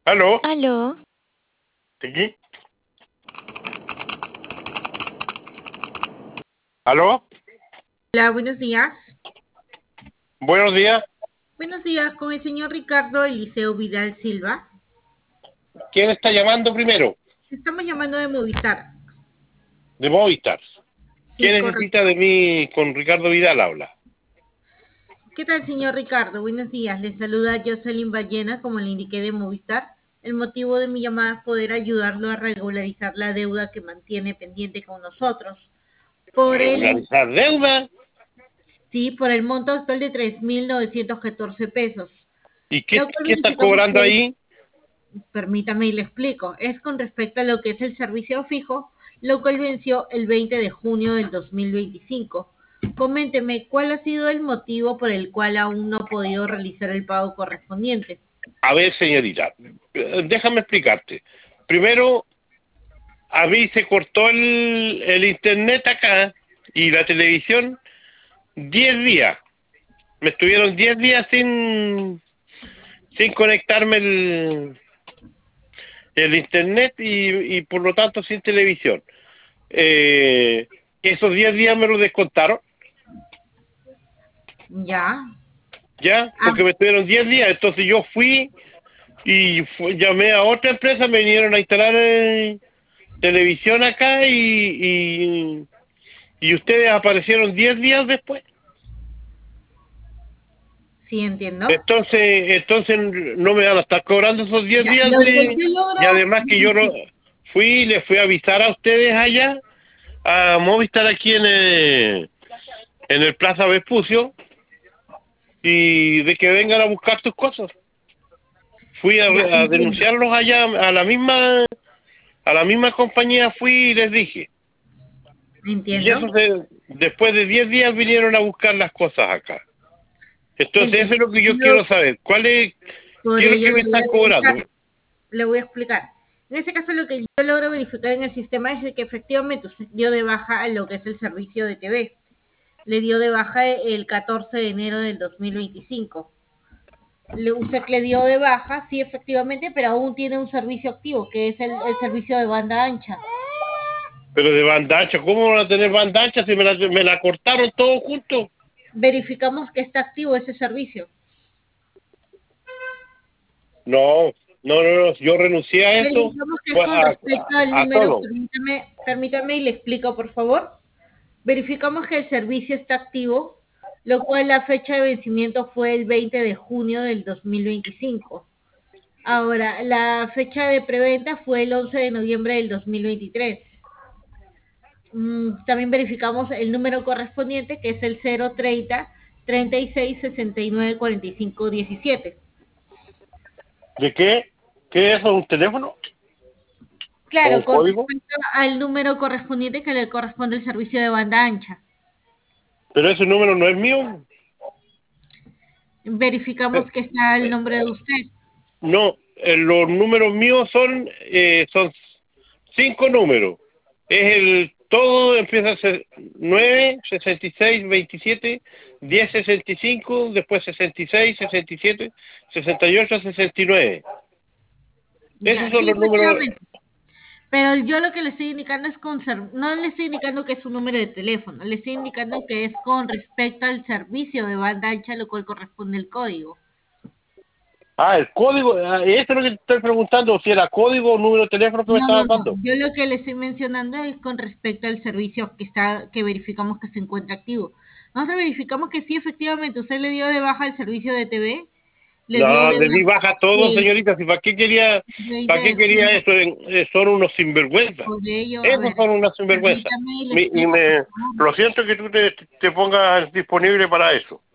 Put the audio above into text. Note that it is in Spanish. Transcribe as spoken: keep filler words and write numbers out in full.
¿Aló? Aló, ¿Aquí? ¿Aló? Hola, buenos días. Buenos días. Buenos días con el señor Ricardo Eliseo Vidal Silva. ¿Quién está llamando primero? Estamos llamando de Movistar. De Movistar. ¿Qué Sí, necesita correcto. de mí con Ricardo Vidal habla? ¿Qué tal, señor Ricardo? Buenos días. Le saluda Jocelyn Ballena, como le indiqué de Movistar. El motivo de mi llamada es poder ayudarlo a regularizar la deuda que mantiene pendiente con nosotros. Por el, ¿Regularizar deuda? sí, por el monto actual de tres mil novecientos catorce pesos. ¿Y qué, Lo cual qué está verificamos cobrando que es. ahí? Permítame y le explico. Es con respecto a lo que es el servicio fijo, lo cual venció el veinte de junio del dos mil veinticinco. Coménteme, ¿cuál ha sido el motivo por el cual aún no ha podido realizar el pago correspondiente? A ver, señorita, eh, déjame explicarte. Primero, a mí se cortó el, el internet acá y la televisión diez días. Me estuvieron diez días sin, sin conectarme el, el internet y, y por lo tanto sin televisión. Eh, esos diez días me lo descontaron, Ya. ¿ya? Ah, Porque me estuvieron diez días, entonces yo fui y fu- llamé a otra empresa, me vinieron a instalar eh, televisión acá y, y, y ustedes aparecieron diez días después. sí, entiendo. Entonces, entonces no me van a estar cobrando esos diez Ya, días lo que de... yo Y logro además que yo no verificar. fui, les fui a avisar a ustedes allá, a Movistar aquí en el, en el Plaza Vespucio, y de que vengan a buscar tus cosas. Fui a, Ya, a entiendo. denunciarlos allá a la misma a la misma compañía fui y les dije. Y Entiendo. eso se, después de diez días vinieron a buscar las cosas acá. Entonces eso Entiendo. es lo que yo Lo- quiero saber. ¿Cuál es, por qué es lo ello que le me voy están a cobrando? revisar. Le voy a explicar. En ese caso, lo que yo logro verificar en el sistema es de que efectivamente usted dio de baja a lo que es el servicio de T V. Le dio de baja el catorce de enero del dos mil veinticinco. Le, usted le dio de baja, sí, efectivamente, pero aún tiene un servicio activo, que es el, el servicio de banda ancha. Pero de banda ancha, ¿cómo van a tener banda ancha si me la, me la cortaron todo junto? Verificamos que está activo ese servicio. No, no, no, no, yo renuncié a eso, Verificamos que es pues, con a, respecto al a, a número, todo. permítame, permítame y le explico, por favor. Verificamos que el servicio está activo, lo cual la fecha de vencimiento fue el veinte de junio del dos mil veinticinco. Ahora, la fecha de preventa fue el once de noviembre del dos mil veintitrés. Mm, también verificamos el número correspondiente, que es el cero treinta treinta y seis sesenta y nueve cuarenta y cinco diecisiete. ¿De qué? ¿Qué es eso? ¿Un teléfono? ¿O un Claro, con código? respecto al número correspondiente que le corresponde el servicio de banda ancha. Pero ese número no es mío. Eh, Verificamos que está el eh, nombre de usted. No, eh, los números míos son, eh, son cinco números. Es el, todo empieza a ser nueve, sesenta y seis, veintisiete, diez, sesenta y cinco, después sesenta y seis, sesenta y siete, sesenta y ocho, sesenta y nueve. Ya, Esos son sí, los números. efectivamente. Pero yo lo que le estoy indicando es con ser- no le estoy indicando que es un número de teléfono, le estoy indicando que es con respecto al servicio de banda ancha, lo cual corresponde el código. Ah, el código, ah, esto es lo que te estoy preguntando, si era código o número de teléfono que me No, no, estabas no. dando. Yo lo que le estoy mencionando es con respecto al servicio que está, que verificamos que se encuentra activo. Nosotros verificamos que sí, efectivamente, usted le dio de baja el servicio de T V, le dio No, de le di baja baja todo, el señorita, si para qué quería, veinte para qué de quería junio. eso. Eh, son unos sinvergüenzas. Por ello, a Esos ver, son unas sinvergüenzas. permítame y le Mi- y explico, por me, favor. lo siento que tú te, te pongas disponible para eso.